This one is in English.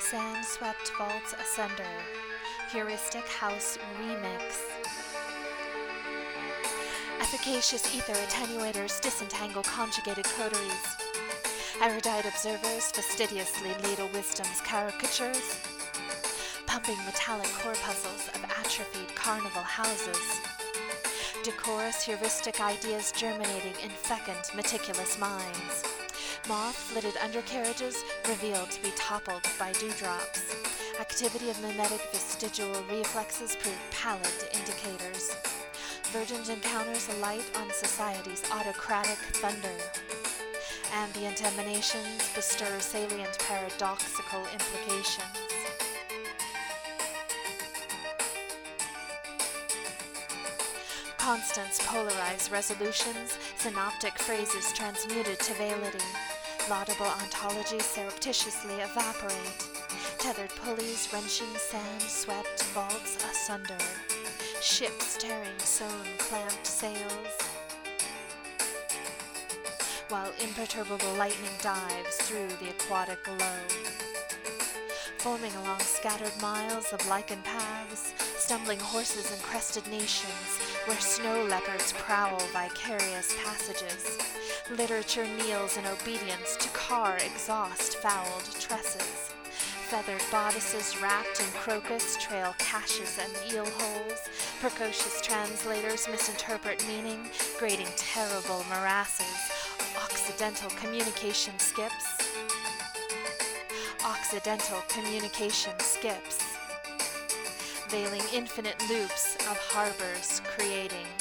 Sand-Swept Vaults Asunder, Heuristic House Remix. Efficacious ether attenuators disentangle conjugated coteries. Erudite observers fastidiously ladle wisdom's caricatures. Pumping metallic corpuscles of atrophied carnival houses. Decorous heuristic ideas germinating in fecund, meticulous minds. Moth-flitted undercarriages revealed to be toppled by dewdrops. Activity of mimetic vestigial reflexes prove pallid indicators. Verdant encounters alight on society's autocratic thunder. Ambient emanations bestir salient paradoxical implications. Constants polarize resolutions, synoptic phrases transmuted to veility. Laudable ontologies surreptitiously evaporate. Tethered pulleys wrenching sand-swept vaults asunder. Ships tearing sewn clamped sails. While imperturbable lightning dives through the aquatic glow. Foaming along scattered miles of lichen paths, stumbling horses and crested nations, where snow leopards prowl vicarious passages. Literature kneels in obedience to car exhaust fouled tresses. Feathered bodices wrapped in crocus trail caches and eel holes. Precocious translators misinterpret meaning, grading terrible morasses. Occidental communication skips. Occidental communication skips. Veiling infinite loops of harbors creating